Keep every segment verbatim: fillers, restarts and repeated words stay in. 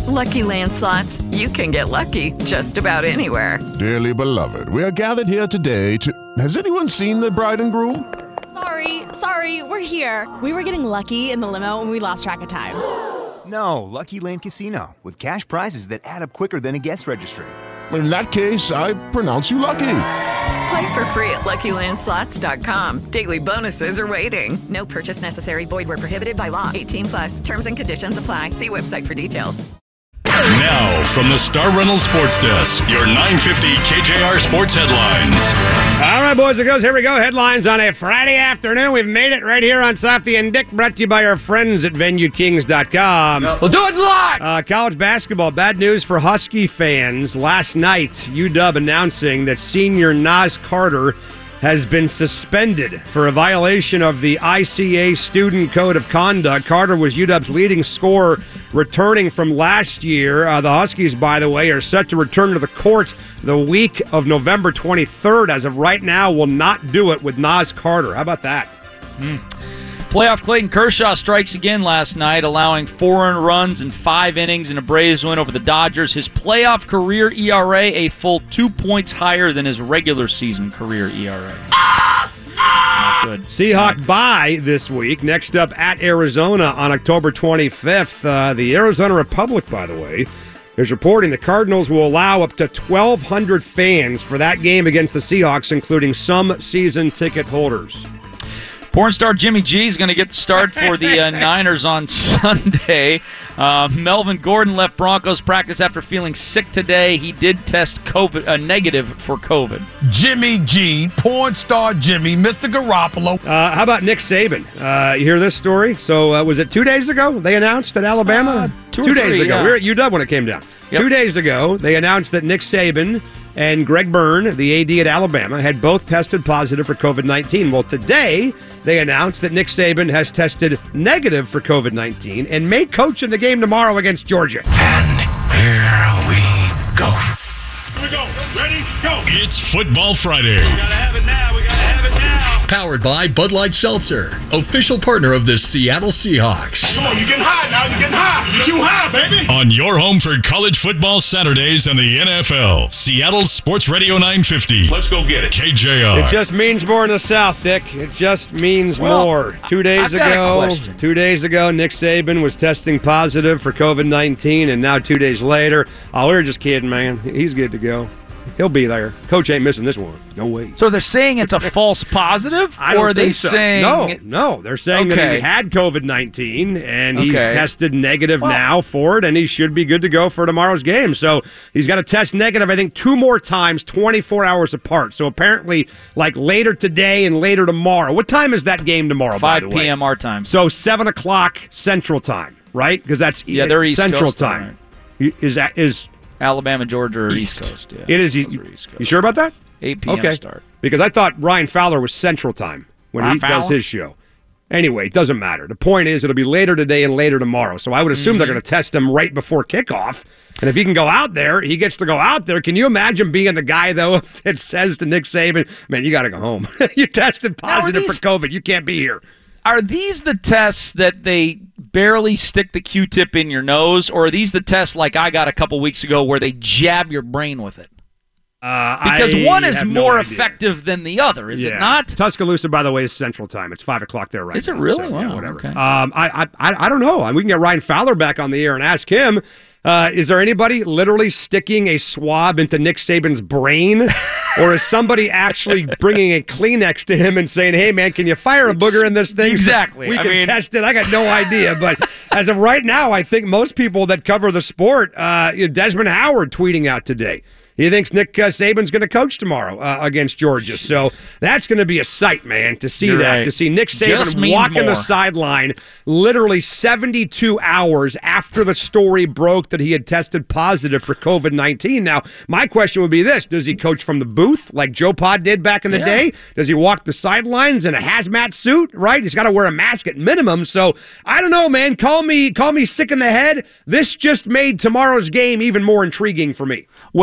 Lucky Land Slots, you can get lucky just about anywhere. Dearly beloved, we are gathered here today to... Has anyone seen the bride and groom? Sorry, sorry, we're here. We were getting lucky in the limo and we lost track of time. No, Lucky Land Casino, with cash prizes that add up quicker than a guest registry. In that case, I pronounce you lucky. Play for free at Lucky Land Slots dot com. Daily bonuses are waiting. No purchase necessary. Void where prohibited by law. eighteen plus. Terms and conditions apply. See website for details. Now, from the Star Reynolds Sports Desk, your nine fifty K J R Sports Headlines. All right, boys and girls, here we go. Headlines on a Friday afternoon. We've made it right here on Softy and Dick, brought to you by our friends at Venue Kings dot com. We'll do it live! Uh, college basketball, bad news for Husky fans. Last night, U W announcing that senior Nas Carter has been suspended for a violation of the I C A Student Code of Conduct. Carter was U W's leading scorer returning from last year. Uh, the Huskies, by the way, are set to return to the court the week of November twenty-third. As of right now, will not do it with Nas Carter. How about that? Mm. Playoff Clayton Kershaw strikes again last night, allowing four earned runs in five innings in a Braves win over the Dodgers. His playoff career E R A a full two points higher than his regular season career E R A. Not good. Seahawk bye this week. Next up at Arizona on October twenty-fifth. Uh, the Arizona Republic, by the way, is reporting the Cardinals will allow up to twelve hundred fans for that game against the Seahawks, including some season ticket holders. Porn star Jimmy G is going to get the start for the uh, Niners on Sunday. Uh, Melvin Gordon left Broncos practice after feeling sick today. He did test COVID, uh, negative for COVID. Jimmy G, porn star Jimmy, Mister Garoppolo. Uh, how about Nick Saban? Uh, you hear this story? So uh, was it two days ago they announced at Alabama? Uh, two two or days three, ago. yeah. We were at U W when it came down. Yep. Two days ago, they announced that Nick Saban and Greg Byrne, the A D at Alabama, had both tested positive for COVID nineteen. Well, today they announced that Nick Saban has tested negative for COVID nineteen and may coach in the game tomorrow against Georgia. And here we go. Here we go. Ready? Go. It's Football Friday. We gotta have it now. We gotta have it now. Powered by Bud Light Seltzer, official partner of the Seattle Seahawks. Come on, you're getting high now. You're getting high. You're too high, baby. On your home for college football Saturdays and the N F L, Seattle Sports Radio nine fifty. Let's go get it. K J R. It just means more in the South, Dick. It just means Well, more. Two days I've got a ago, question. two days ago, Nick Saban was testing positive for COVID nineteen, and now two days later, oh, we were just kidding, man. He's good to go. He'll be there. Coach ain't missing this one. No way. So they're saying it's a false positive? I don't or are they think so. saying... No, no. They're saying that Okay. he had COVID nineteen, and he's Okay. tested negative Well- now for it, and he should be good to go for tomorrow's game. So he's got to test negative, I think, two more times, twenty-four hours apart. So apparently, like later today and later tomorrow. What time is that game tomorrow, by five the way? p.m. our time. So seven o'clock Central Time, right? Because that's Yeah, they're East Central Coast Time. Is that is Alabama, Georgia, or East. East Coast. Yeah. it is? Those You, are East Coast. you sure about that? eight p.m. Okay. start. Because I thought Ryan Fowler was Central Time when Ryan he does Fowler? his show. Anyway, it doesn't matter. The point is it'll be later today and later tomorrow. So I would assume Mm-hmm. they're going to test him right before kickoff. And if he can go out there, he gets to go out there. Can you imagine being the guy, though, if it says to Nick Saban, man, you got to go home. You tested positive these- for COVID. You can't be here. Are these the tests that they barely stick the Q-tip in your nose, or are these the tests like I got a couple weeks ago where they jab your brain with it? Uh, Because I one is have no more idea. effective than the other, is Yeah. it not? Tuscaloosa, by the way, is Central Time. It's five o'clock there right Is it now, really? so, yeah, Wow, whatever. okay. Um, I, I, I don't know. We can get Ryan Fowler back on the air and ask him. Uh, is there anybody literally sticking a swab into Nick Saban's brain? Or is somebody actually bringing a Kleenex to him and saying, hey, man, can you fire a booger in this thing? so Exactly. we I can mean- test it. I got no idea. But as of right now, I think most people that cover the sport, uh, you know, Desmond Howard tweeting out today. He thinks Nick uh, Saban's going to coach tomorrow uh, against Georgia. So that's going to be a sight, man, to see You're that. right. To see Nick Just Saban means walking more. the sideline literally seventy-two hours after the story broke that he had tested positive for COVID nineteen. Now, my question would be this. Does he coach from the booth like Joe Pod did back in the Yeah. day? Does he walk the sidelines in a hazmat suit, right? He's got to wear a mask at minimum. So I don't know, man. Call me, call me sick in the head. This just made tomorrow's game even more intriguing for me. Well, that's a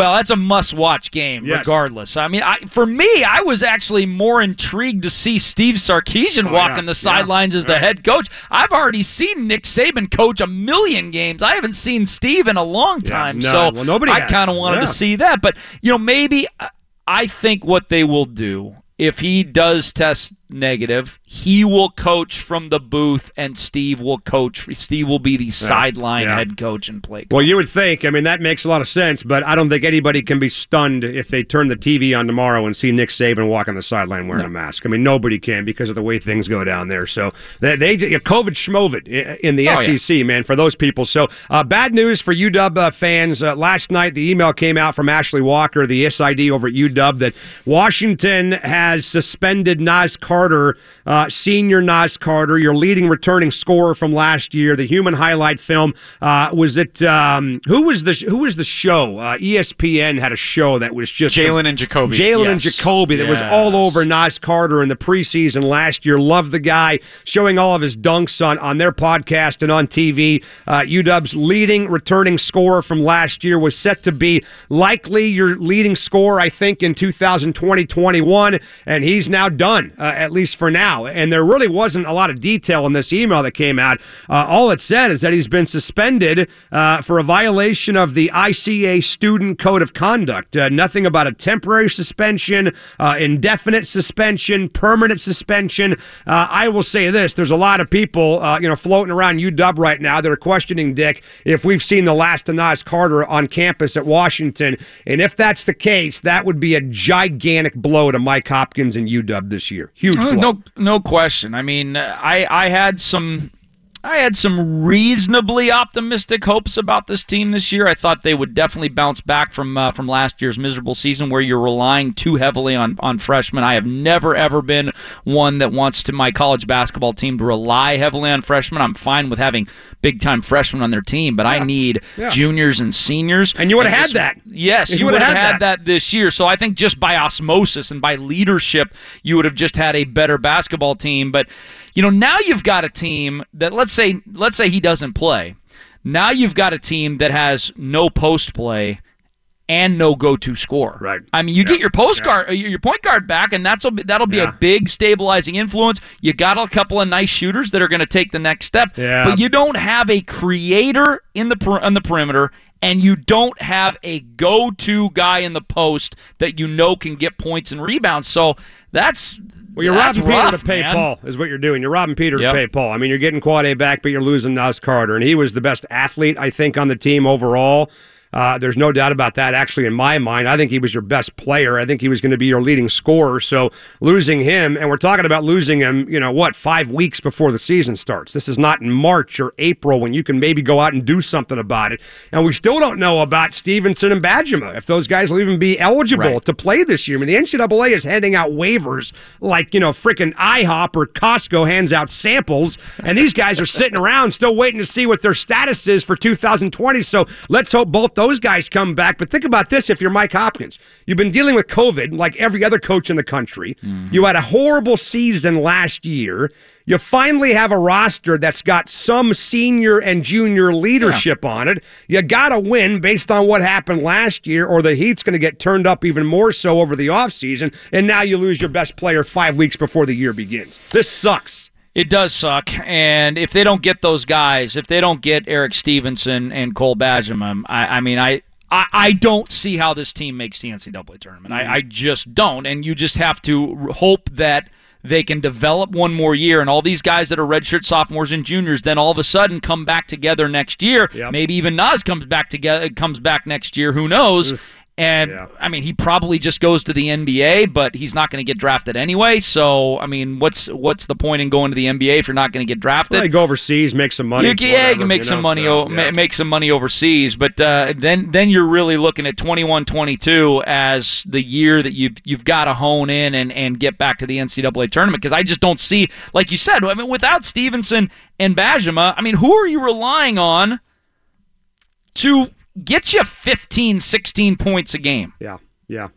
must-watch game yes. regardless. I mean, I, for me, I was actually more intrigued to see Steve Sarkisian oh, walking yeah. the sidelines yeah. as the right. head coach. I've already seen Nick Saban coach a million games. I haven't seen Steve in a long time, yeah, no. so well, nobody I kind of wanted yeah. to see that. But, you know, maybe I think what they will do, if he does test negative, he will coach from the booth, and Steve will coach. Steve will be the yeah, sideline yeah. head coach and play coach. Well, you would think. I mean, that makes a lot of sense, but I don't think anybody can be stunned if they turn the T V on tomorrow and see Nick Saban walk on the sideline wearing no. a mask. I mean, nobody can because of the way things go down there. So they, they COVID schmovid in the oh, S E C, yeah. man, for those people. So uh, bad news for U W uh, fans. Uh, last night, the email came out from Ashley Walker, the S I D over at U W, that Washington has suspended Nas Carter, uh, senior Nas Carter, your leading returning scorer from last year. The human highlight film uh, was it? Um, who was the Who was the show? Uh, E S P N had a show that was just Jalen and Jacoby. Jalen yes. and Jacoby that yes. was all over Nas Carter in the preseason last year. Loved the guy, showing all of his dunks on on their podcast and on T V. Uh, U W's leading returning scorer from last year was set to be likely your leading scorer, I think, in two thousand twenty twenty-one, and he's now done, uh, at least for now. And there really wasn't a lot of detail in this email that came out. Uh, all it said is that he's been suspended uh, for a violation of the I C A Student Code of Conduct. Uh, nothing about a temporary suspension, uh, indefinite suspension, permanent suspension. Uh, I will say this: there's a lot of people, uh, you know, floating around U W right now that are questioning, Dick, if we've seen the last of Nas Carter on campus at Washington. And if that's the case, that would be a gigantic blow to Mike Hopkins and U W this year. Huge blow. No, no question. I mean, I, I had some... I had some reasonably optimistic hopes about this team this year. I thought they would definitely bounce back from uh, from last year's miserable season where you're relying too heavily on, on freshmen. I have never, ever been one that wants to my college basketball team to rely heavily on freshmen. I'm fine with having big-time freshmen on their team, but yeah. I need yeah. juniors and seniors. And you would have had that. Yes, you, you would have had, had that. that this year. So I think just by osmosis and by leadership, you would have just had a better basketball team. But you know, now you've got a team that, let's say let's say he doesn't play. Now you've got a team that has no post play and no go-to score. Right. I mean, you yeah. get your post yeah. guard, your point guard back, and that's that'll be yeah. a big stabilizing influence. You got a couple of nice shooters that are going to take the next step, yeah. but you don't have a creator in the on the perimeter, and you don't have a go-to guy in the post that you know can get points and rebounds. So that's. Well, you're That's robbing rough, Peter to pay man. Paul, is what you're doing. You're robbing Peter yep. to pay Paul. I mean, you're getting Quad A back, but you're losing Nas Carter, and he was the best athlete, I think, on the team overall. Uh, there's no doubt about that, actually, in my mind. I think he was your best player. I think he was going to be your leading scorer. So losing him, and we're talking about losing him, you know, what, five weeks before the season starts. This is not in March or April when you can maybe go out and do something about it. And we still don't know about Stevenson and Badgema, if those guys will even be eligible right. to play this year. I mean, the N C double A is handing out waivers like, you know, freaking IHOP or Costco hands out samples, and these guys are sitting around still waiting to see what their status is for two thousand twenty. So let's hope both those guys come back. But think about this: if you're Mike Hopkins, you've been dealing with COVID like every other coach in the country. Mm-hmm. You had a horrible season last year. You finally have a roster that's got some senior and junior leadership yeah. on it. You got to win based on what happened last year, or the heat's going to get turned up even more so over the offseason, and now you lose your best player five weeks before the year begins. This sucks. It does suck, and if they don't get those guys, if they don't get Eric Stevenson and Cole Badgema, I, I mean, I, I I don't see how this team makes the N C double A tournament. Mm-hmm. I, I just don't, and you just have to hope that they can develop one more year, and all these guys that are redshirt sophomores and juniors then all of a sudden come back together next year. Yep. Maybe even Nas comes back together, comes back next year. Who knows? Oof. And, yeah. I mean, he probably just goes to the N B A, but he's not going to get drafted anyway. So, I mean, what's what's the point in going to the N B A if you're not going to get drafted? Well, you go overseas, make some money. You can, yeah, you can make you some know, money so, yeah. make some money overseas. But uh, then then you're really looking at twenty-one twenty-two as the year that you've, you've got to hone in and, and get back to the N C double A tournament. Because I just don't see, like you said, I mean, without Stevenson and Badgema, I mean, who are you relying on to get you fifteen, sixteen points a game? Yeah, yeah. I,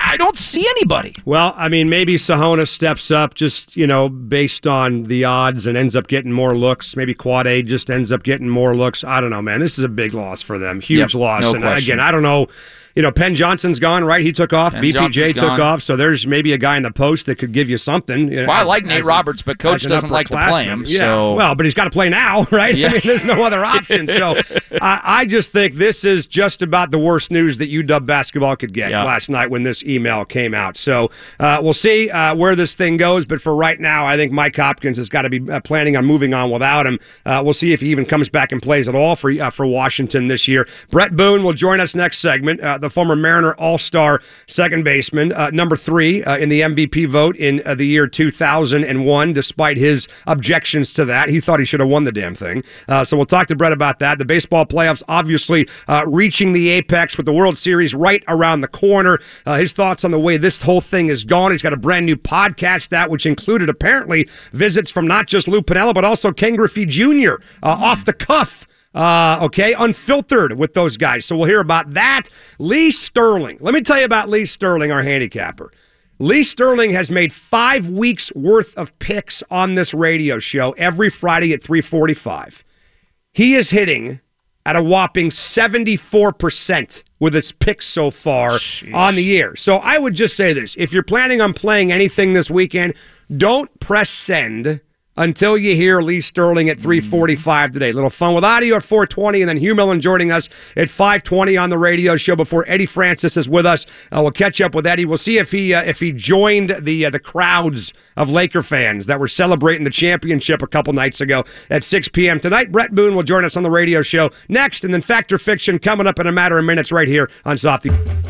I don't see anybody. Well, I mean, maybe Sahona steps up just, you know, based on the odds and ends up getting more looks. Maybe Quad A just ends up getting more looks. I don't know, man. This is a big loss for them. Huge Yep, loss. no and question. again, I don't know. You know, Penn Johnson's gone, right? He took off. Penn B P J Johnson's took gone. off. So there's maybe a guy in the post that could give you something. You know, Well, I as- like Nate as a- Roberts, but Coach as an doesn't like to play upperclassman. him. Yeah. So. Well, but he's got to play now, right? Yeah. I mean, there's no other option. So I, I just think this is just about the worst news that U W basketball could get Yeah. last night when this email came out. So uh, we'll see uh, where this thing goes. But for right now, I think Mike Hopkins has got to be uh, planning on moving on without him. Uh, we'll see if he even comes back and plays at all for uh, for Washington this year. Brett Boone will join us next segment. Uh, the former Mariner All-Star second baseman, uh, number three uh, in the M V P vote in uh, the year two thousand one, despite his objections to that. He thought he should have won the damn thing. Uh, so we'll talk to Brett about that. The baseball playoffs obviously uh, reaching the apex with the World Series right around the corner. Uh, his thoughts on the way this whole thing is gone. He's got a brand new podcast out, which included apparently visits from not just Lou Piniella, but also Ken Griffey Junior uh, off the cuff. Uh, okay, unfiltered with those guys. So we'll hear about that. Lee Sterling. Let me tell you about Lee Sterling, our handicapper. Lee Sterling has made five weeks worth of picks on this radio show every Friday at three forty-five. He is hitting at a whopping seventy-four percent with his picks so far Jeez. on the year. So I would just say this. If you're planning on playing anything this weekend, don't press send until you hear Lee Sterling at three forty-five today. Little fun with audio at four twenty, and then Hugh Millen joining us at five twenty on the radio show before Eddie Francis is with us. Uh, we'll catch up with Eddie. We'll see if he uh, if he joined the uh, the crowds of Laker fans that were celebrating the championship a couple nights ago at six p.m. tonight. Brett Boone will join us on the radio show next, and then Fact or Fiction coming up in a matter of minutes right here on Softy.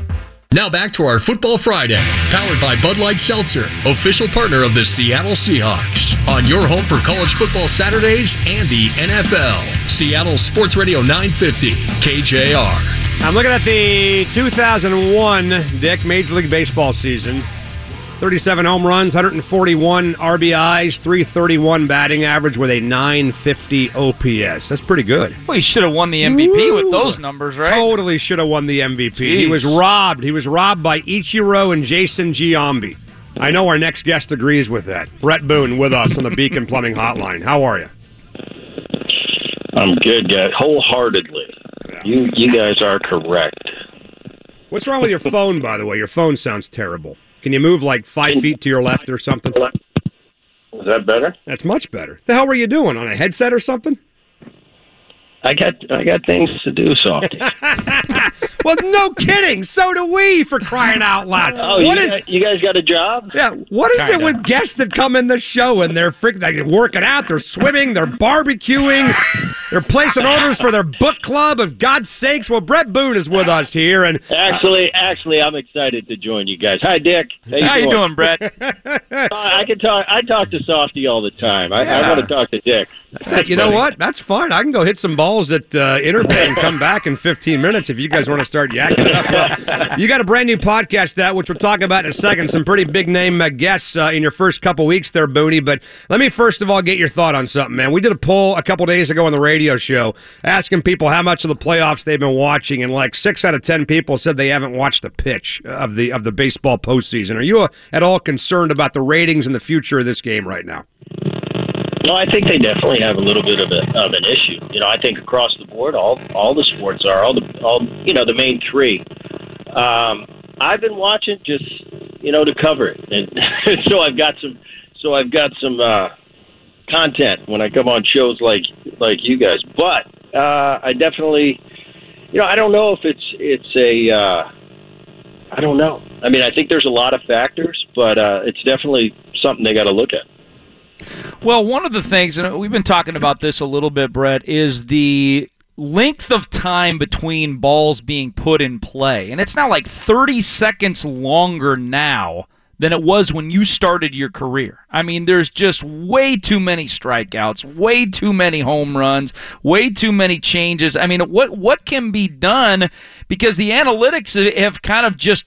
Now back to our Football Friday, powered by Bud Light Seltzer, official partner of the Seattle Seahawks. On your home for college football Saturdays and the N F L. Seattle Sports Radio nine fifty, K J R. I'm looking at the two thousand one, Dick, Major League Baseball season. thirty-seven home runs, one hundred forty-one R B Is, three thirty-one batting average with a nine fifty O P S. That's pretty good. Well, he should have won the M V P Woo! with those numbers, right? Totally should have won the M V P. Jeez. He was robbed. He was robbed by Ichiro and Jason Giambi. I know our next guest agrees with that. Brett Boone with us on the Beacon Plumbing Hotline. How are you? I'm good, guys. Wholeheartedly. You you guys are correct. What's wrong with your phone, by the way? Your phone sounds terrible. Can you move like five feet to your left or something? Is that better? That's much better. The hell were you doing? On a headset or something? I got I got things to do, Softy. Well, no kidding. So do we, for crying out loud. Oh, What you, is- guys, you guys got a job? Yeah, what is Kinda. it with guests that come in the show and they're freaking, they're working out, they're swimming, they're barbecuing, they're placing orders for their book club? Of God's sakes, well, Brett Boone is with us here, and Actually, actually, I'm excited to join you guys. Hi, Dick. How you How you doing? doing, Brett? Uh, I can talk. I talk to Softy all the time. I, Yeah. I want to talk to Dick. that's it. You know what? That's fine. I can go hit some balls at uh, Interbay and come back in fifteen minutes if you guys want to start yakking it up. Well, you got a brand new podcast out, which we'll talk about in a second. Some pretty big name uh, guests uh, in your first couple weeks there, Booney. But let me first of all get your thought on something, man. We did a poll a couple days ago on the radio show asking people how much of the playoffs they've been watching, and like six out of ten people said they haven't watched a pitch of the of the baseball postseason. Are you uh, at all concerned about the ratings and the future of this game right now? No, I think they definitely have a little bit of, a, of an issue. You know, I think across the board, all all the sports are all the all you know the main three. Um, I've been watching just you know to cover it, and so I've got some so I've got some uh, content when I come on shows like like you guys. But uh, I definitely, you know, I don't know if it's it's a uh, I don't know. I mean, I think there's a lot of factors, but uh, it's definitely something they got to look at. Well, one of the things, and we've been talking about this a little bit, Brett, is the length of time between balls being put in play. And it's not like thirty seconds longer now than it was when you started your career. I mean, there's just way too many strikeouts, way too many home runs, way too many changes. I mean, what what can be done? Because the analytics have kind of just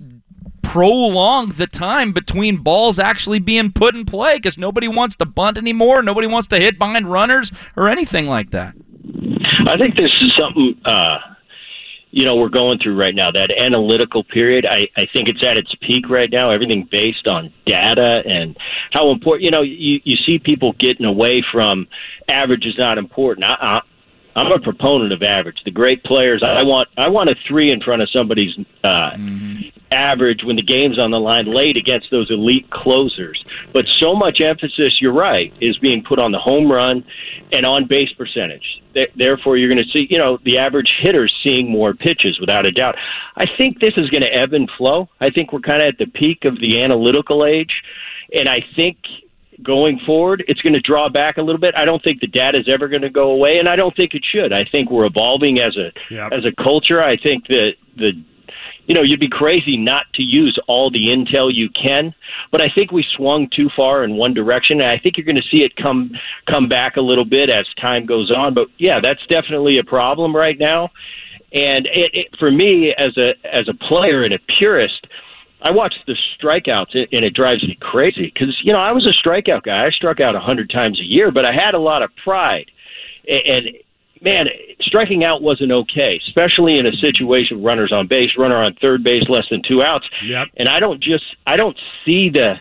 prolong the time between balls actually being put in play because nobody wants to bunt anymore. Nobody wants to hit behind runners or anything like that. I think this is something, uh, you know, we're going through right now, that analytical period. I, I think it's at its peak right now, everything based on data and how important, you know, you, you see people getting away from average is not important. I, I, I'm a proponent of average. The great players, I want I want a three in front of somebody's uh, mm-hmm. average when the game's on the line late against those elite closers. But so much emphasis, you're right, is being put on the home run and on base percentage. Therefore, you're going to see, you know, the average hitters seeing more pitches without a doubt. I think this is going to ebb and flow. I think we're kind of at the peak of the analytical age, and I think going forward, it's going to draw back a little bit. I don't think the data is ever going to go away, and I don't think it should. I think we're evolving as a yep. as a culture. I think that the you know, you'd be crazy not to use all the intel you can, but I think we swung too far in one direction, and I think you're going to see it come come back a little bit as time goes on. But yeah, that's definitely a problem right now. And it, it, for me, as a as a player and a purist, I watch the strikeouts, and it drives me crazy because, you know, I was a strikeout guy. I struck out one hundred times a year, but I had a lot of pride. And, man, striking out wasn't okay, especially in a situation with runners on base, runner on third base, less than two outs. Yep. And I don't just – I don't see the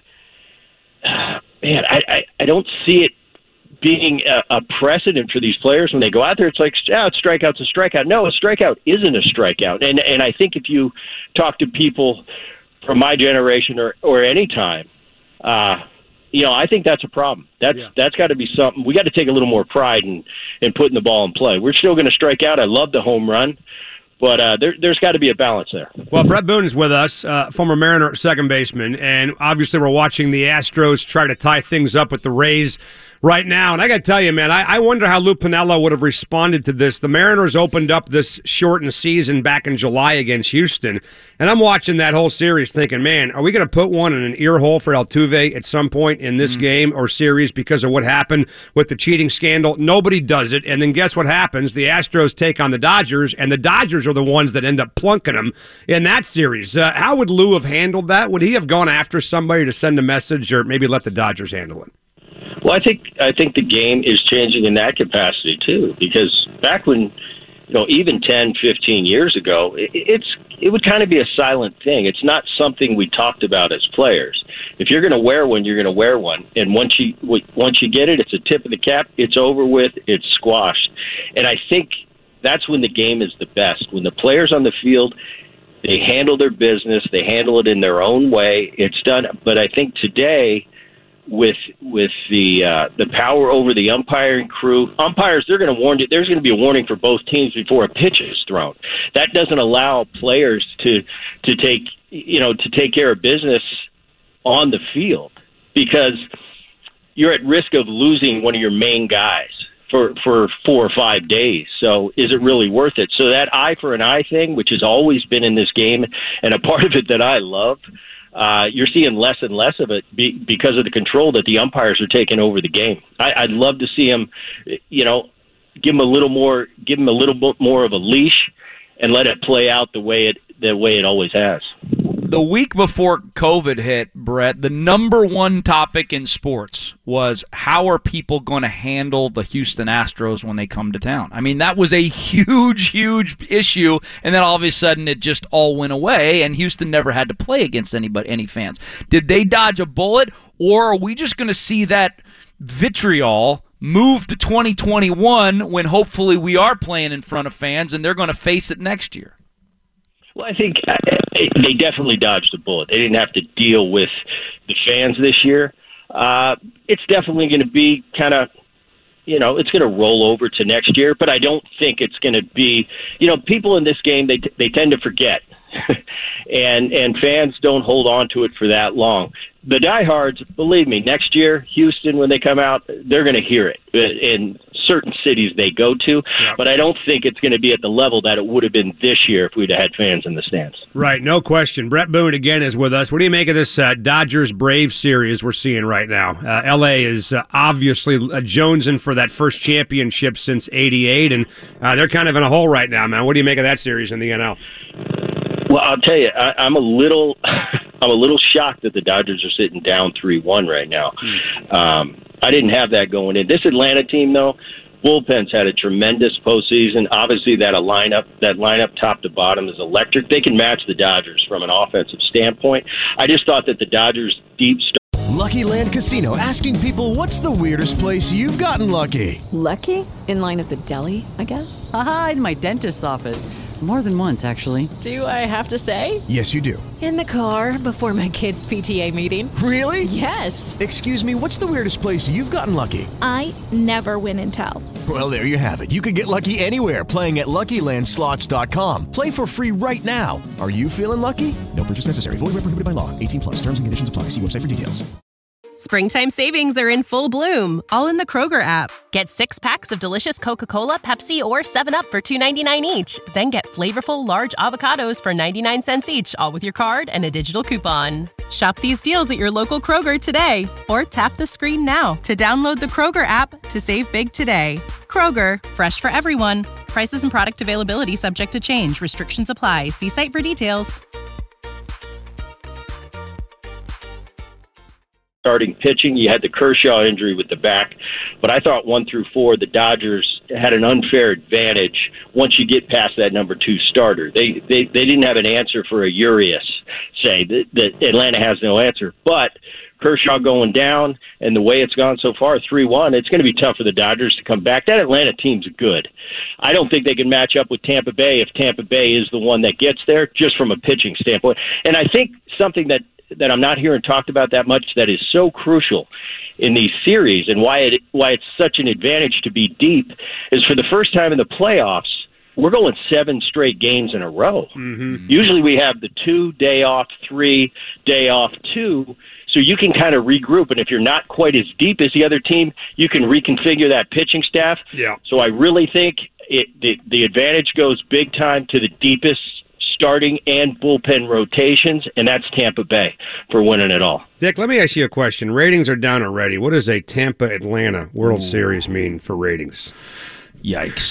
uh, – man, I, I, I don't see it being a, a precedent for these players when they go out there. It's like, yeah, oh, strikeout's a strikeout. No, a strikeout isn't a strikeout. And, and I think if you talk to people – from my generation or, or any time, uh, you know, I think that's a problem. That's yeah. that's got to be something. We got to take a little more pride in, in putting the ball in play. We're still going to strike out. I love the home run, but uh, there, there's got to be a balance there. Well, Brett Boone is with us, uh, former Mariner second baseman, and obviously we're watching the Astros try to tie things up with the Rays right now. And I got to tell you, man, I, I wonder how Lou Piniella would have responded to this. The Mariners opened up this shortened season back in July against Houston, and I'm watching that whole series thinking, man, are we going to put one in an ear hole for Altuve at some point in this mm-hmm. game or series because of what happened with the cheating scandal? Nobody does it, and then guess what happens? The Astros take on the Dodgers, and the Dodgers are the ones that end up plunking them in that series. Uh, how would Lou have handled that? Would he have gone after somebody to send a message or maybe let the Dodgers handle it? Well, I think I think the game is changing in that capacity too, because back when, you know, even ten, fifteen years ago, it, it's it would kind of be a silent thing. It's not something we talked about as players. If you're going to wear one, you're going to wear one, and once you once you get it, it's a tip of the cap. It's over with. It's squashed, and I think that's when the game is the best. When the players on the field, they handle their business, they handle it in their own way. It's done. But I think today, with with the uh, the power over the umpiring crew, umpires, they're going to warn you. There's going to be a warning for both teams before a pitch is thrown. That doesn't allow players to to take you know to take care of business on the field, because you're at risk of losing one of your main guys for for four or five days. So is it really worth it? So that eye for an eye thing, which has always been in this game, and a part of it that I love. Uh, you're seeing less and less of it be, because of the control that the umpires are taking over the game. I, I'd love to see them, you know, give them a little more, give them a little bit more of a leash, and let it play out the way it the way it always has. The week before COVID hit, Brett, the number one topic in sports was how are people going to handle the Houston Astros when they come to town? I mean, that was a huge, huge issue, and then all of a sudden it just all went away, and Houston never had to play against anybody, any fans. Did they dodge a bullet, or are we just going to see that vitriol move to twenty twenty-one when hopefully we are playing in front of fans and they're going to face it next year? Well, I think they definitely dodged a bullet. They didn't have to deal with the fans this year. Uh, it's definitely going to be kind of, you know, it's going to roll over to next year, but I don't think it's going to be, you know, people in this game, they they tend to forget. and and fans don't hold on to it for that long. The diehards, believe me, next year, Houston, when they come out, they're going to hear it in certain cities they go to. Yeah. But I don't think it's going to be at the level that it would have been this year if we'd have had fans in the stands. Right, no question. Brett Boone again is with us. What do you make of this uh, Dodgers-Braves series we're seeing right now? Uh, L A is uh, obviously uh, jonesing for that first championship since eighty-eight, and uh, they're kind of in a hole right now, man. What do you make of that series in the N L? Well, I'll tell you, I, I'm a little, I'm a little shocked that the Dodgers are sitting down three one right now. Mm. Um, I didn't have that going in. This Atlanta team, though, Bullpen's had a tremendous postseason. Obviously, that a lineup, that lineup top to bottom is electric. They can match the Dodgers from an offensive standpoint. I just thought that the Dodgers' deep start. Lucky Land Casino, asking people, what's the weirdest place you've gotten lucky? Lucky? In line at the deli, I guess? Aha, in my dentist's office. More than once, actually. Do I have to say? Yes, you do. In the car before my kids' P T A meeting. Really? Yes. Excuse me, what's the weirdest place you've gotten lucky? I never win and tell. Well, there you have it. You can get lucky anywhere, playing at Lucky Land Slots dot com. Play for free right now. Are you feeling lucky? No purchase necessary. Void where prohibited by law. eighteen plus. Terms and conditions apply. See website for details. Springtime savings are in full bloom, all in the Kroger app. Get six packs of delicious Coca-Cola, Pepsi, or seven up for two ninety-nine each. Then get flavorful large avocados for ninety-nine cents each, all with your card and a digital coupon. Shop these deals at your local Kroger today, or tap the screen now to download the Kroger app to save big today. Kroger, fresh for everyone. Prices and product availability subject to change. Restrictions apply. See site for details. Starting pitching, you had the Kershaw injury with the back, but I thought one through four, the Dodgers had an unfair advantage once you get past that number two starter. They they, they didn't have an answer for a Urias, say, that, that Atlanta has no answer. But Kershaw going down, and the way it's gone so far, three one, it's going to be tough for the Dodgers to come back. That Atlanta team's good. I don't think they can match up with Tampa Bay if Tampa Bay is the one that gets there, just from a pitching standpoint. And I think something that that I'm not hearing talked about that much that is so crucial in these series and why it why it's such an advantage to be deep is for the first time in the playoffs, we're going seven straight games in a row. Mm-hmm. Usually we have the two, day off, three, day off, two, so you can kind of regroup. And if you're not quite as deep as the other team, you can reconfigure that pitching staff. Yeah. So I really think it, the, the advantage goes big time to the deepest starting and bullpen rotations, and that's Tampa Bay for winning it all. Dick, let me ask you a question. Ratings are down already. What does a Tampa-Atlanta World Ooh. Series mean for ratings? Yikes.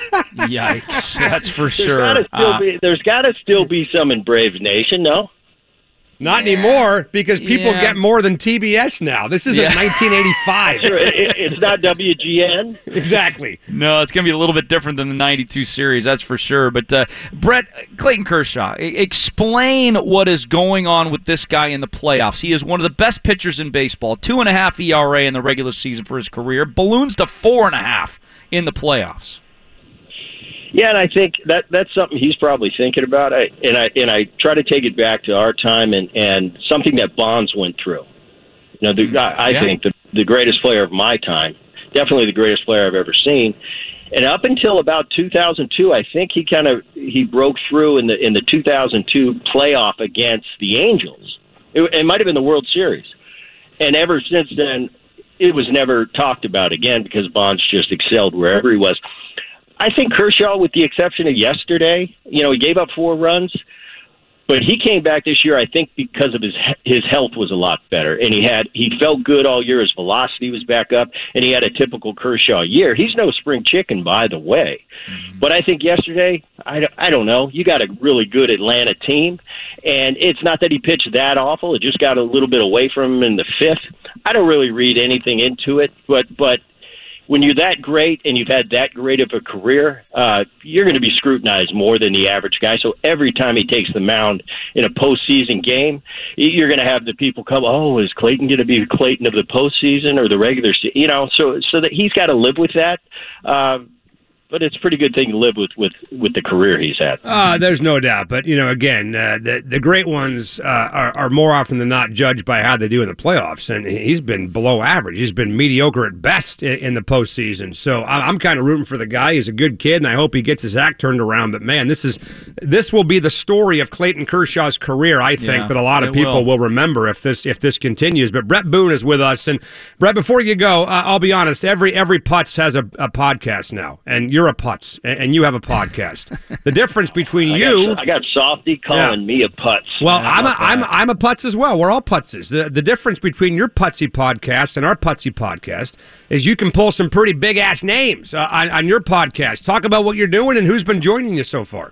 Yikes. That's for there's sure. Gotta still Uh, be, there's got to still be some in Braves Nation, no? Not yeah. anymore, because people Yeah. get more than T B S now. This isn't Yeah. nineteen eighty-five. it, it's not W G N. Exactly. No, it's going to be a little bit different than the ninety-two series, that's for sure. But, uh, Brett, Clayton Kershaw, I- explain what is going on with this guy in the playoffs. He is one of the best pitchers in baseball. Two and a half E R A in the regular season for his career. Balloons to four and a half in the playoffs. Yeah, and I think that that's something he's probably thinking about. I, and I and I try to take it back to our time and, and something that Bonds went through. You know, the, I, I Yeah. think the the greatest player of my time, definitely the greatest player I've ever seen. And up until about two thousand two, I think he kind of he broke through in the in the two thousand two playoff against the Angels. It, it might have been the World Series, and ever since then, it was never talked about again because Bonds just excelled wherever he was. I think Kershaw, with the exception of yesterday, you know, he gave up four runs, but he came back this year, I think, because of his his health was a lot better, and he had he felt good all year. His velocity was back up, and he had a typical Kershaw year. He's no spring chicken, by the way, mm-hmm. but I think yesterday, I, I don't know, you got a really good Atlanta team, and it's not that he pitched that awful. It just got a little bit away from him in the fifth. I don't really read anything into it, but but. When you're that great and you've had that great of a career, uh, you're going to be scrutinized more than the average guy. So every time he takes the mound in a postseason game, you're going to have the people come, oh, is Clayton going to be Clayton of the postseason or the regular season? You know, so so that he's got to live with that. Uh, but it's a pretty good thing to live with with, with the career he's had. Uh, there's no doubt. But, you know, again, uh, the the great ones uh, are, are more often than not judged by how they do in the playoffs. And he's been below average. He's been mediocre at best in, in the postseason. So I'm kind of rooting for the guy. He's a good kid, and I hope he gets his act turned around. But, man, this is this will be the story of Clayton Kershaw's career, I think, Yeah, that a lot of it people will. will remember if this if this continues. But Brett Boone is with us. And, Brett, before you go, uh, I'll be honest, every every Putz has a, a podcast now, and you're a Putz. And you have a podcast. The difference between I you, got, I got Softy calling Yeah. me a putz. well, How I'm a, about I'm that? I'm a putz as well. We're all putzes. The the difference between your putsy podcast and our putsy podcast is you can pull some pretty big ass names uh, on, on your podcast. Talk about what you're doing and who's been joining you so far.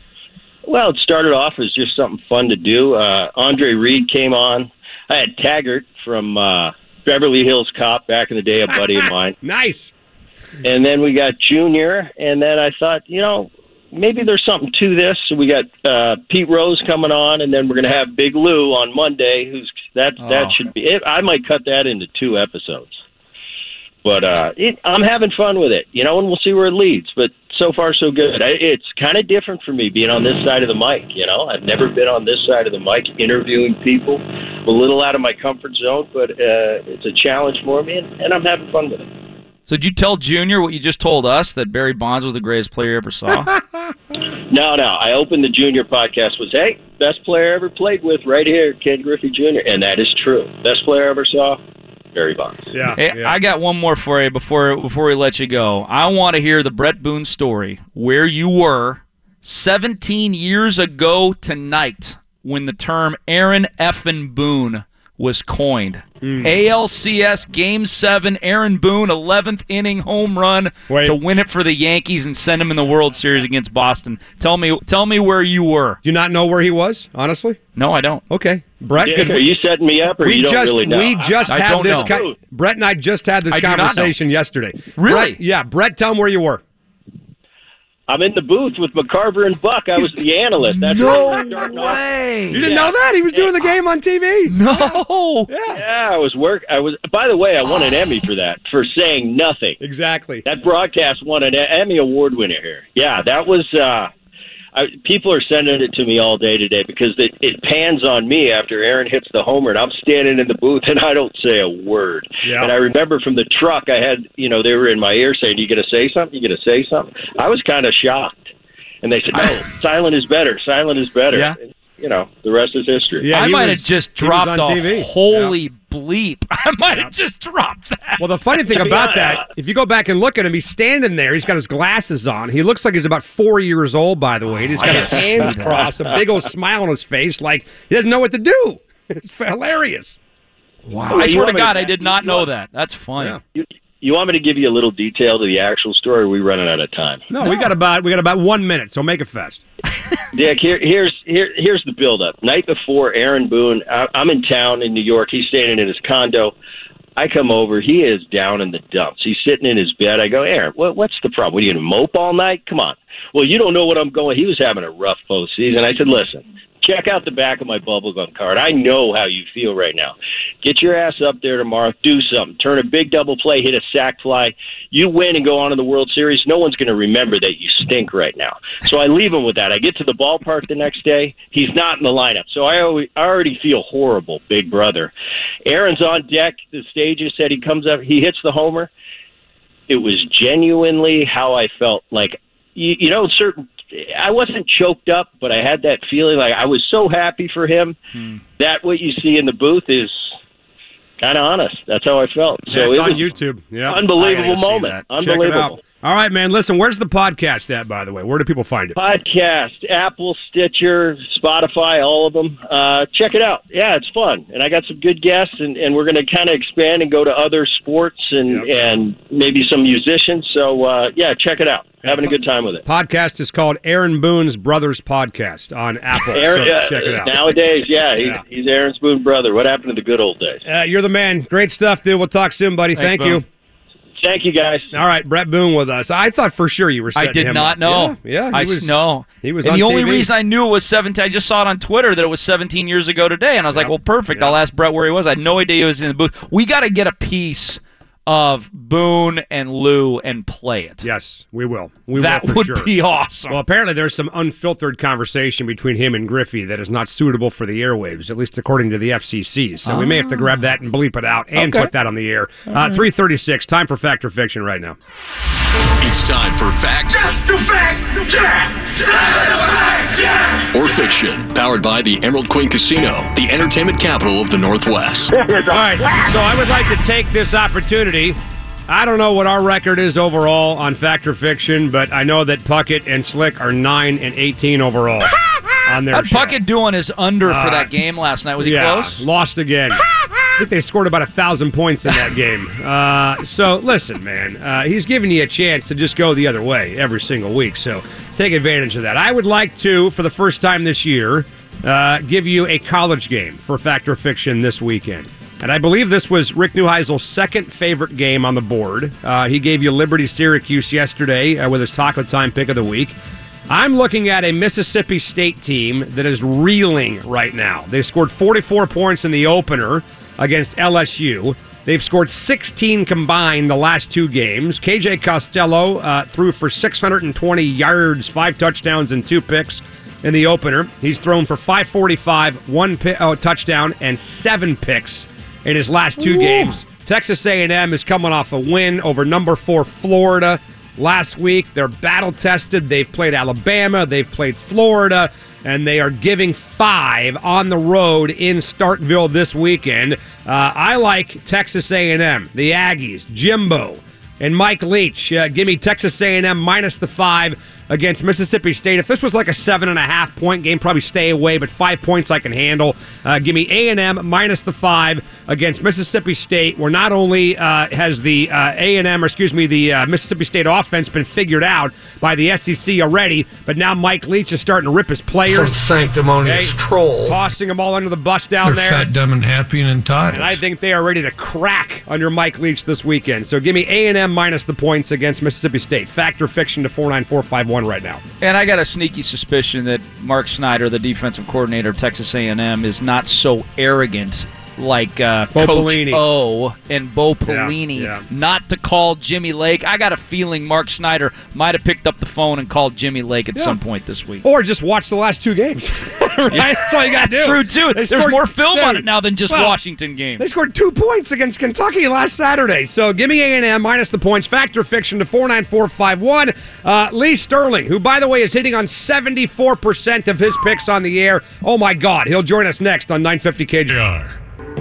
Well, it started off as just something fun to do. Uh, Andre Reed came on. I had Taggart from uh, Beverly Hills Cop back in the day, a buddy of mine. Nice. and then we got Junior, and then I thought, you know, maybe there's something to this. So we got uh, Pete Rose coming on, and then we're going to have Big Lou on Monday. Who's that? Oh. That should be it. I might cut that into two episodes. But uh, it, I'm having fun with it, you know, and we'll see where it leads. But so far, so good. I, it's kind of different for me being on this side of the mic, you know. I've never been on this side of the mic interviewing people. I'm a little out of my comfort zone, but uh, it's a challenge for me, and, and I'm having fun with it. So did you tell Junior what you just told us, that Barry Bonds was the greatest player you ever saw? No, no. I opened the Junior podcast with, hey, best player I ever played with right here, Ken Griffey Junior And that is true. Best player I ever saw, Barry Bonds. Yeah, hey, yeah. I got one more for you before before we let you go. I want to hear the Brett Boone story, where you were seventeen years ago tonight when the term Aaron effin' Boone was coined. Mm. A L C S Game seven, Aaron Boone, eleventh inning home run Wait. to win it for the Yankees and send him in the World Series against Boston. Tell me tell me where you were. Do you not know where he was, honestly? No, I don't. Okay. Brett, Yeah, are you setting me up, or we you don't just, really know? We just I- I had don't this. know. Con- Brett and I just had this I do not know. conversation yesterday. Really? Brett, yeah, Brett, tell him where you were. I'm in the booth with McCarver and Buck. I was the analyst. That's No where we were starting off. way. You didn't Yeah. know that? He was doing the game on T V. No. Yeah. Yeah, I was work. I was. By the way, I won an Emmy for that, for saying nothing. Exactly. That broadcast won an Emmy Award winner here. Yeah, that was. Uh, I, people are sending it to me all day today because it, it pans on me after Aaron hits the homer, and I'm standing in the booth and I don't say a word. Yeah. And I remember from the truck, I had, you know, they were in my ear saying, "You going to say something? You going to say something?" I was kind of shocked, and they said, "No, silent is better. Silent is better." Yeah. And, you know, the rest is history. Yeah, I he might was- have just he was dropped on a T V. holy bleep. I might have just dropped that. Well, the funny thing about that, if you go back and look at him, he's standing there. He's got his glasses on. He looks like he's about four years old, by the way. And he's I got his gotta see hands that. crossed, a big old smile on his face, like he doesn't know what to do. It's hilarious. Wow. Well, I you swear to want me God, to- I did not you know want- that. That's funny. Yeah. You, you want me to give you a little detail to the actual story? Or are we running out of time? No, we got about we got about one minute, so make it fast. Dick, here, here's here, here's the buildup. Night before, Aaron Boone, I, I'm in town in New York. He's staying in his condo. I come over. He is down in the dumps. He's sitting in his bed. I go, Aaron, what, what's the problem? What, are you going to mope all night? Come on. Well, you don't know what I'm going. He was having a rough postseason. I said, listen, check out the back of my bubblegum card. I know how you feel right now. Get your ass up there tomorrow. Do something. Turn a big double play. Hit a sac fly. You win and go on to the World Series. No one's going to remember that you stink right now. So I leave him with that. I get to the ballpark the next day. He's not in the lineup. So I always, I already feel horrible, big brother. Aaron's on deck. The stages said he comes up. He hits the homer. It was genuinely how I felt. Like, you, you know, certain I wasn't choked up, but I had that feeling like I was so happy for him. Hmm. That what you see in the booth is kind of honest. That's how I felt. So Yeah, it's it on was YouTube. Yeah, unbelievable I gotta go see moment. Check it Unbelievable. out. All right, man. Listen, where's the podcast at, by the way? Where do people find it? Podcast, Apple, Stitcher, Spotify, all of them. Uh, check it out. Yeah, it's fun. And I got some good guests, and, and we're going to kind of expand and go to other sports and, Yep. and maybe some musicians. So, uh, yeah, check it out. Having a good time with it. Podcast is called Aaron Boone's Brothers Podcast on Apple. Aaron, so uh, check it out. Nowadays, yeah, he's, Yeah. he's Aaron Spoon brother. What happened to the good old days? Uh, you're the man. Great stuff, dude. We'll talk soon, buddy. Thanks, Thank Boone. you. Thank you, guys. All right, Brett Boone with us. I thought for sure you were setting I did him not up. know. Yeah, yeah he I was, know. He was and on the only T V. reason I knew it was seventeen, I just saw it on Twitter that it was seventeen years ago today, and I was like, Yep. well, perfect. Yep. I'll ask Brett where he was. I had no idea he was in the booth. We got to get a piece of Boone and Lou and play it. Yes, we will. We that will for would sure. be awesome. Well, apparently there's some unfiltered conversation between him and Griffey that is not suitable for the airwaves, at least according to the F C C. So we may have to grab that and bleep it out and Okay. put that on the air. Uh, three thirty-six, time for Fact or Fiction right now. It's time for Fact Just a fact, Jack! That's a fact, Jack! or Fiction, powered by the Emerald Queen Casino, the entertainment capital of the Northwest. All right, so I would like to take this opportunity. I don't know what our record is overall on Fact or Fiction, but I know that Puckett and Slick are nine and eighteen overall on their How'd show. Puckett doing his under Uh, for that game last night? Was he yeah, close? Lost again. I think they scored about a thousand points in that game. Uh, so listen, man, uh, he's giving you a chance to just go the other way every single week. So take advantage of that. I would like to, for the first time this year, uh, give you a college game for Fact or Fiction this weekend. And I believe this was Rick Neuheisel's second favorite game on the board. Uh, he gave you Liberty Syracuse yesterday uh, with his Taco Time pick of the week. I'm looking at a Mississippi State team that is reeling right now. They scored forty-four points in the opener against L S U. They've scored sixteen combined the last two games. K J Costello uh, threw for six hundred twenty yards, five touchdowns, and two picks in the opener. He's thrown for five forty-five, one pi- oh, touchdown, and seven picks in his last two Ooh. games. Texas A and M is coming off a win over number four Florida last week. They're battle-tested. They've played Alabama. They've played Florida. And they are giving five on the road in Starkville this weekend. Uh, I like Texas A and M, the Aggies, Jimbo, and Mike Leach. Uh, give me Texas A and M minus the five against Mississippi State. If this was like a seven and a half point game, probably stay away, but five points I can handle. Uh, give me A and M minus the five against Mississippi State, where not only uh, has the uh, A and M, or excuse me, the uh, Mississippi State offense been figured out by the S E C already, but now Mike Leach is starting to rip his players. Some sanctimonious okay? troll. Tossing them all under the bus down They're there. fat, dumb, and happy and entitled. And I think they are ready to crack under Mike Leach this weekend. So give me A and M minus the points against Mississippi State. Factor fiction to four nine four five one right now. And I got a sneaky suspicion that Mark Snyder, the defensive coordinator of Texas A and M, is not so arrogant like uh, Bo Coach Pelini. O and Bo Pelini, Yeah, yeah. not to call Jimmy Lake. I got a feeling Mark Snyder might have picked up the phone and called Jimmy Lake at Yeah. some point this week. Or just watch the last two games. Right? Yeah. That's all you got to do. That's true, too. They There's scored- more film on Dude, it now than just well, Washington games. They scored two points against Kentucky last Saturday. So give me A and M minus the points. Factor fiction to four nine four five one. Uh, Lee Sterling, who, by the way, is hitting on seventy-four percent of his picks on the air. Oh, my God. He'll join us next on nine fifty K J R.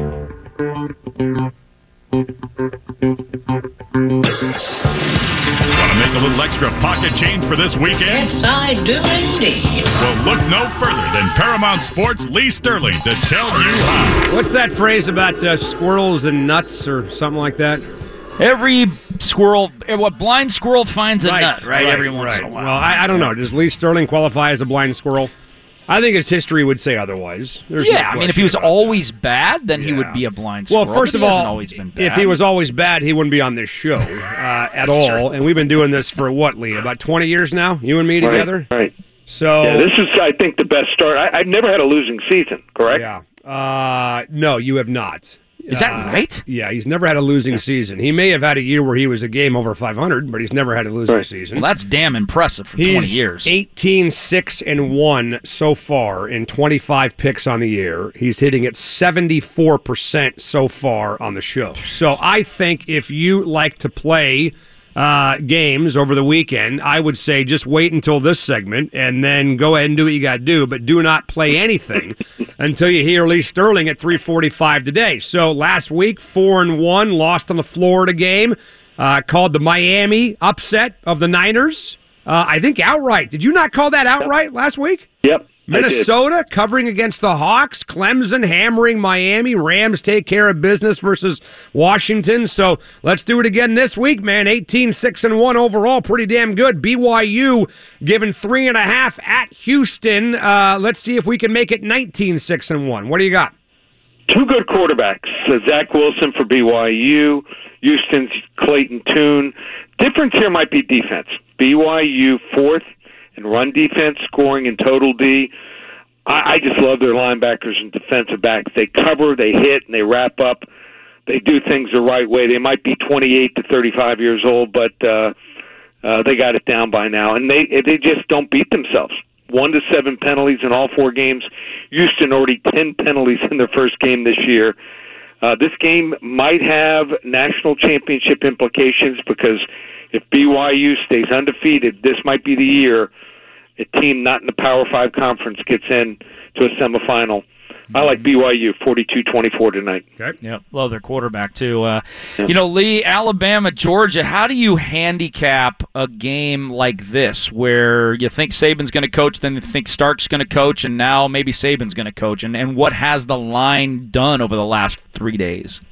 Want to make a little extra pocket change for this weekend? Yes, I do indeed. Well, look no further than Paramount Sports' Lee Sterling to tell you how. What's that phrase about uh, squirrels and nuts or something like that? Every squirrel, what blind squirrel finds a Right, nut, right? right, Every once right. in a while. Well, I, I don't know. Does Lee Sterling qualify as a blind squirrel? I think his history would say otherwise. There's no yeah, I mean, if he was question about always bad, then he Yeah. would be a blind Well, squirrel. first but of he all, hasn't always been bad. if he was always bad, he wouldn't be on this show uh, at That's all. true. And we've been doing this for what, Lee? About twenty years now, you and me Right, together. right. So Yeah, this is, I think, the best start. I, I've never had a losing season, correct? Yeah. Uh, no, you have not. Is that Uh, right? Yeah, he's never had a losing season. He may have had a year where he was a game over five hundred, but he's never had a losing Right. season. Well, that's damn impressive for He's twenty years. eighteen six and one so far in twenty-five picks on the year. He's hitting at seventy-four percent so far on the show. So I think if you like to play uh, games over the weekend, I would say just wait until this segment and then go ahead and do what you got to do, but do not play anything until you hear Lee Sterling at three forty-five today. So last week, four and one, lost on the Florida game, uh, called the Miami upset of the Niners. Uh, I think outright. Did you not call that outright last week? Yep. I did. Minnesota covering against the Hawks, Clemson hammering Miami, Rams take care of business versus Washington. So let's do it again this week, man. eighteen six and one overall, pretty damn good. B Y U given three and a half at Houston. Uh, let's see if we can make it nineteen six and one. What do you got? Two good quarterbacks. Uh, Zach Wilson for B Y U, Houston's Clayton Tune. Difference here might be defense. B Y U fourth in run defense, scoring in total D. I, I just love their linebackers and defensive backs. They cover, they hit, and they wrap up. They do things the right way. They might be twenty-eight to thirty-five years old, but uh, uh, they got it down by now. And they they just don't beat themselves. One to seven penalties in all four games. Houston already ten penalties in their first game this year. Uh, this game might have national championship implications because if B Y U stays undefeated, this might be the year a team not in the Power Five conference gets in to a semifinal. I like B Y U forty-two twenty-four tonight. Okay. Yep, love their quarterback, too. Uh, you know, Lee, Alabama, Georgia, how do you handicap a game like this where you think Saban's going to coach, then you think Stark's going to coach, and now maybe Saban's going to coach? And, and what has the line done over the last three days?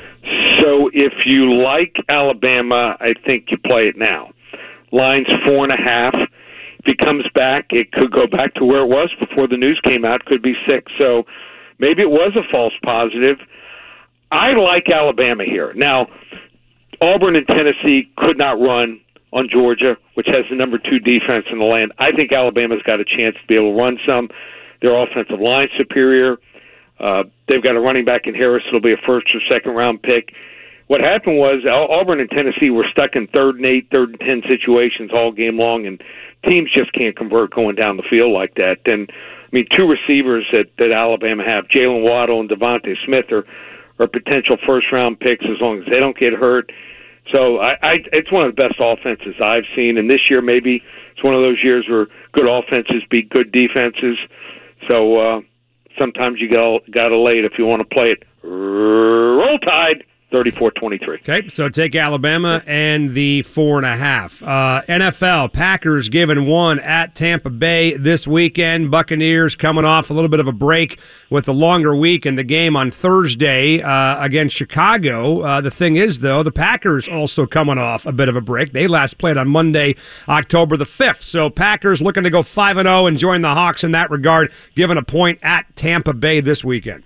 So if you like Alabama, I think you play it now. Line's four and a half. If he comes back, it could go back to where it was before the news came out. Could be six. So maybe it was a false positive. I like Alabama here. Now, Auburn and Tennessee could not run on Georgia, which has the number two defense in the land. I think Alabama's got a chance to be able to run some. Their offensive line superior. Uh, they've got a running back in Harris. It'll be a first or second round pick. What happened was Auburn and Tennessee were stuck in third and eight, third and ten situations all game long, and teams just can't convert going down the field like that. And I mean, two receivers that, that Alabama have, Jalen Waddle and Devontae Smith, are, are potential first round picks as long as they don't get hurt. So I, I, it's one of the best offenses I've seen, and this year maybe it's one of those years where good offenses beat good defenses. So uh, sometimes you got got to lay it if you want to play it. Roll Tide. thirty-four twenty-three. Okay, so take Alabama and the four and a half. Uh, N F L, Packers giving one at Tampa Bay this weekend. Buccaneers coming off a little bit of a break with the longer week and the game on Thursday uh, against Chicago. Uh, the thing is, though, the Packers also coming off a bit of a break. They last played on Monday, October the fifth. So Packers looking to go five and oh and join the Hawks in that regard, giving a point at Tampa Bay this weekend.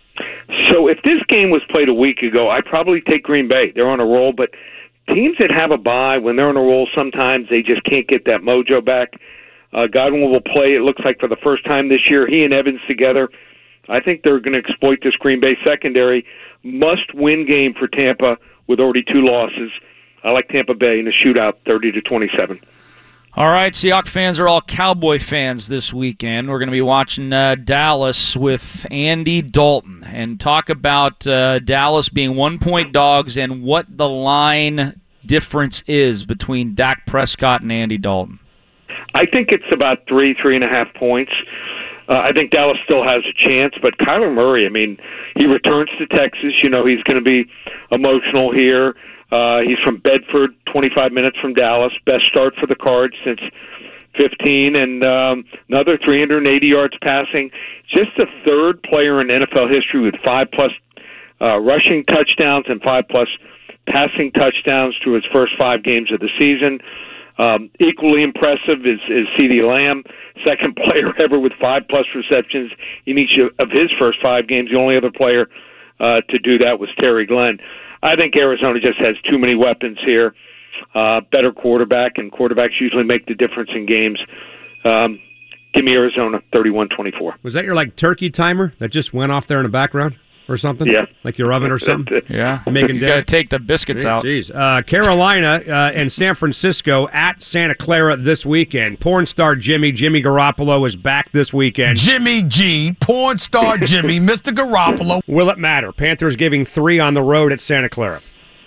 So if this game was played a week ago, I'd probably take Green Bay. They're on a roll, but teams that have a bye, when they're on a roll, sometimes they just can't get that mojo back. Uh, Godwin will play, it looks like, for the first time this year. He and Evans together. I think they're going to exploit this Green Bay secondary. Must-win game for Tampa with already two losses. I like Tampa Bay in a shootout, thirty to twenty-seven. All right, Seahawks fans are all Cowboy fans this weekend. We're going to be watching uh, Dallas with Andy Dalton and talk about uh, Dallas being one-point dogs and what the line difference is between Dak Prescott and Andy Dalton. I think it's about three, three and a half points. Uh, I think Dallas still has a chance, but Kyler Murray, I mean, he returns to Texas. You know, he's going to be emotional here. Uh, he's from Bedford, twenty-five minutes from Dallas. Best start for the Cards since fifteen, and um, another three hundred eighty yards passing. Just the third player in N F L history with five-plus uh, rushing touchdowns and five-plus passing touchdowns through his first five games of the season. Um, equally impressive is, is CeeDee Lamb, second player ever with five-plus receptions in each of his first five games. The only other player uh, to do that was Terry Glenn. I think Arizona just has too many weapons here. Uh, better quarterback, and quarterbacks usually make the difference in games. Um, give me Arizona, thirty-one twenty-four. Was that your, like, turkey timer that just went off there in the background or something? Yeah. Like your oven or something? Yeah. Making He's got to take the biscuits Jeez, out. Jeez. Uh, Carolina uh, and San Francisco at Santa Clara this weekend. Porn star Jimmy, Jimmy Garoppolo is back this weekend. Jimmy G, porn star Jimmy, Mister Garoppolo. Will it matter? Panthers giving three on the road at Santa Clara.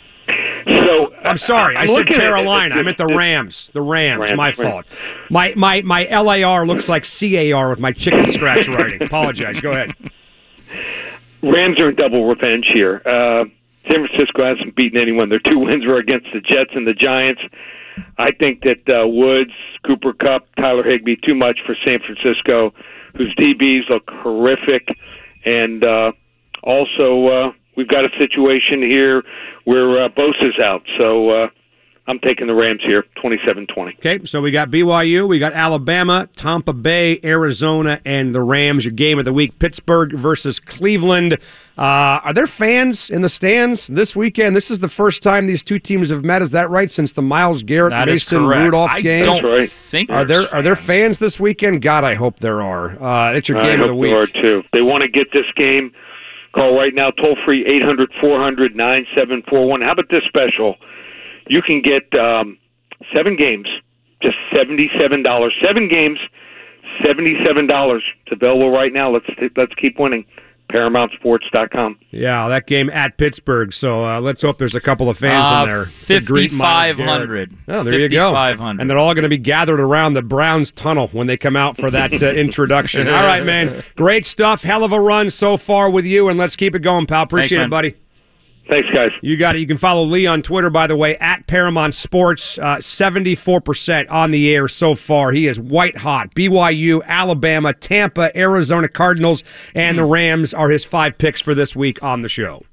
So I'm sorry, I'm I said looking at Carolina. it. I meant the Rams. The Rams. Rams, my Rams. fault. My my my L A R looks like C A R with my chicken scratch writing. Apologize. Go ahead. Rams are in double revenge here. Uh, San Francisco hasn't beaten anyone. Their two wins were against the Jets and the Giants. I think that uh, Woods, Cooper Kupp, Tyler Higbee, too much for San Francisco, whose D Bs look horrific. And uh, also, uh, we've got a situation here where uh, Bosa's out. So uh, I'm taking the Rams here, twenty-seven twenty. Okay, so we got B Y U, we got Alabama, Tampa Bay, Arizona, and the Rams. Your game of the week, Pittsburgh versus Cleveland. Uh, are there fans in the stands this weekend? This is the first time these two teams have met. Is that right? Since the Myles Garrett, That is Mason correct. Rudolph I game? don't right. think Are there's there are there fans. fans this weekend? God, I hope there are. Uh, it's your I game of hope the week. there are, too. They want to get this game. Call right now, toll-free, eight hundred, four hundred, nine seven four one. How about this special? You can get um, seven games, just seventy-seven dollars. Seven games, seventy-seven dollars. It's available right now. Let's let's keep winning. Paramount Sports dot com. Yeah, that game at Pittsburgh. So uh, let's hope there's a couple of fans Uh, in there. to greet Myles fifty-five hundred. Garrett. Oh, there you go. fifty-five hundred. And they're all going to be gathered around the Browns tunnel when they come out for that uh, introduction. All right, man. Great stuff. Hell of a run so far with you, and let's keep it going, pal. Appreciate Thanks, it, buddy. Thanks, guys. You got it. You can follow Lee on Twitter, by the way, at Paramount Sports. Uh, seventy-four percent on the air so far. He is white hot. B Y U, Alabama, Tampa, Arizona Cardinals, and the Rams are his five picks for this week on the show.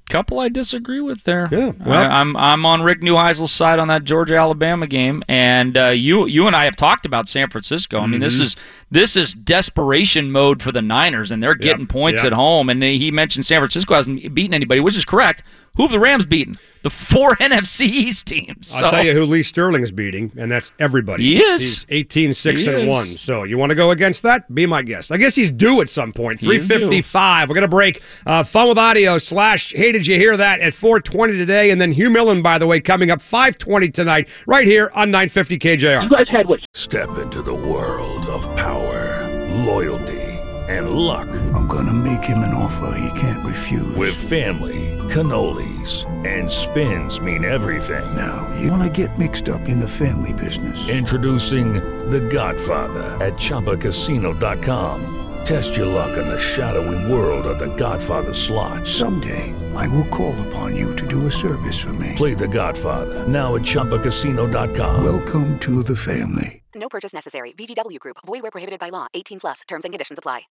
couple I disagree with there. Yeah, well, I, I'm I'm on Rick Neuheisel's side on that Georgia Alabama game, and uh, you you and I have talked about San Francisco. I mean, mm-hmm. this is this is desperation mode for the Niners, and they're getting yep, points yep. at home. And he mentioned San Francisco hasn't beaten anybody, which is correct. Who have the Rams beaten? The four N F C East teams. So. I'll tell you who Lee Sterling's beating, and that's everybody. He is. He's eighteen six He and is. one. So you want to go against that? Be my guest. I guess he's due at some point. He is due. three fifty-five. We're going to break. Uh, Fun with Audio slash Hey, did you hear that? At four twenty today. And then Hugh Millen, by the way, coming up five twenty tonight, right here on nine fifty K J R. You guys had what? Step into the world of power, loyalty, and luck. I'm going to make him an offer he can't refuse. With family, cannolis, and spins mean everything. Now, you want to get mixed up in the family business. Introducing The Godfather at Chumba Casino dot com. Test your luck in the shadowy world of The Godfather slot. Someday, I will call upon you to do a service for me. Play The Godfather now at Chumba Casino dot com. Welcome to the family. No purchase necessary. V G W Group. Void where prohibited by law. eighteen plus. Terms and conditions apply.